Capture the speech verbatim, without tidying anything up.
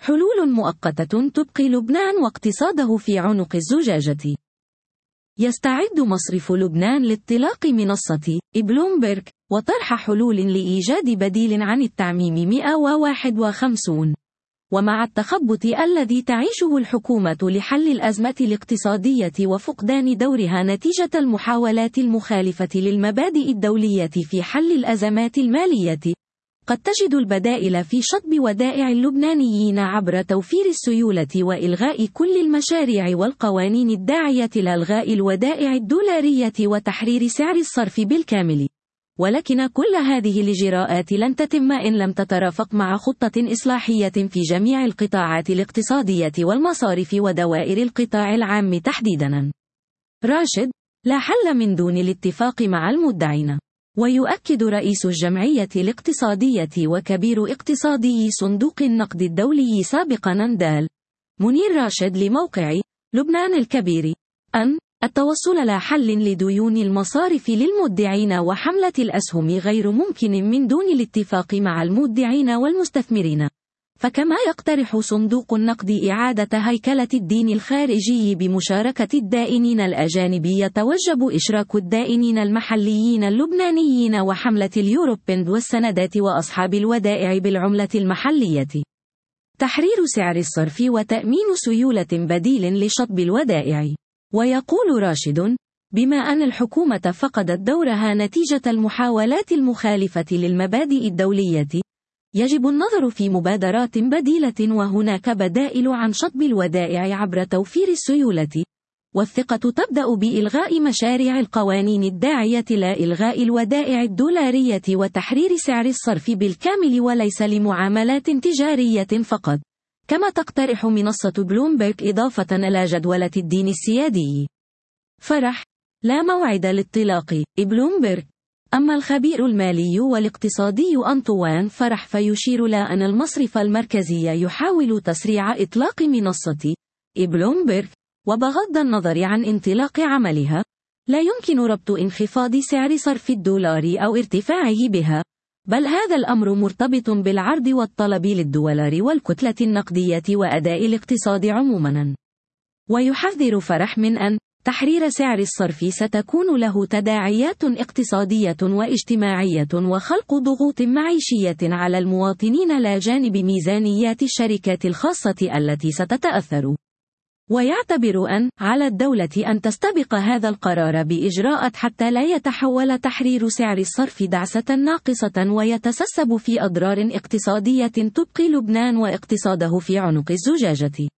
حلول مؤقتة تبقي لبنان واقتصاده في عنق الزجاجة. يستعد مصرف لبنان لانطلاق منصة بلومبرج وطرح حلول لإيجاد بديل عن التعميم مئة وواحد وخمسين. ومع التخبط الذي تعيشه الحكومة لحل الأزمة الاقتصادية وفقدان دورها نتيجة المحاولات المخالفة للمبادئ الدولية في حل الأزمات المالية، قد تجد البدائل في شطب ودائع اللبنانيين عبر توفير السيولة وإلغاء كل المشاريع والقوانين الداعية لإلغاء الودائع الدولارية وتحرير سعر الصرف بالكامل. ولكن كل هذه الإجراءات لن تتم إن لم تترافق مع خطة إصلاحية في جميع القطاعات الاقتصادية والمصارف ودوائر القطاع العام تحديداً. راشد: لا حل من دون الاتفاق مع المدعين. ويؤكد رئيس الجمعية الاقتصادية وكبير اقتصادي صندوق النقد الدولي سابقاً نندال منير راشد لموقع لبنان الكبير أن التوصل لا حل لديون المصارف للمودعين وحملة الأسهم غير ممكن من دون الاتفاق مع المودعين والمستثمرين. فكما يقترح صندوق النقد إعادة هيكلة الدين الخارجي بمشاركة الدائنين الأجانب، يتوجب إشراك الدائنين المحليين اللبنانيين وحملة اليوروبند والسندات وأصحاب الودائع بالعملة المحلية. تحرير سعر الصرف وتأمين سيولة بديل لشطب الودائع. ويقول راشد: بما أن الحكومة فقدت دورها نتيجة المحاولات المخالفة للمبادئ الدولية، يجب النظر في مبادرات بديلة، وهناك بدائل عن شطب الودائع عبر توفير السيولة. والثقة تبدأ بإلغاء مشاريع القوانين الداعية لا إلغاء الودائع الدولارية وتحرير سعر الصرف بالكامل وليس لمعاملات تجارية فقط، كما تقترح منصة بلومبرج إضافة إلى جدولة الدين السيادي. فرح: لا موعد لانطلاق بلومبرج. أما الخبير المالي والاقتصادي أنطوان فرح فيشير إلى أن المصرف المركزي يحاول تسريع إطلاق منصة بلومبرج، وبغض النظر عن انطلاق عملها، لا يمكن ربط انخفاض سعر صرف الدولار أو ارتفاعه بها، بل هذا الأمر مرتبط بالعرض والطلب للدولار والكتلة النقدية وأداء الاقتصاد عموما. ويحذر فرح من أن تحرير سعر الصرف ستكون له تداعيات اقتصادية واجتماعية وخلق ضغوط معيشية على المواطنين لا جانب ميزانيات الشركات الخاصة التي ستتأثر. ويعتبر أن على الدولة أن تستبق هذا القرار بإجراءات حتى لا يتحول تحرير سعر الصرف دعسة ناقصة ويتسبب في أضرار اقتصادية تبقي لبنان واقتصاده في عنق الزجاجة.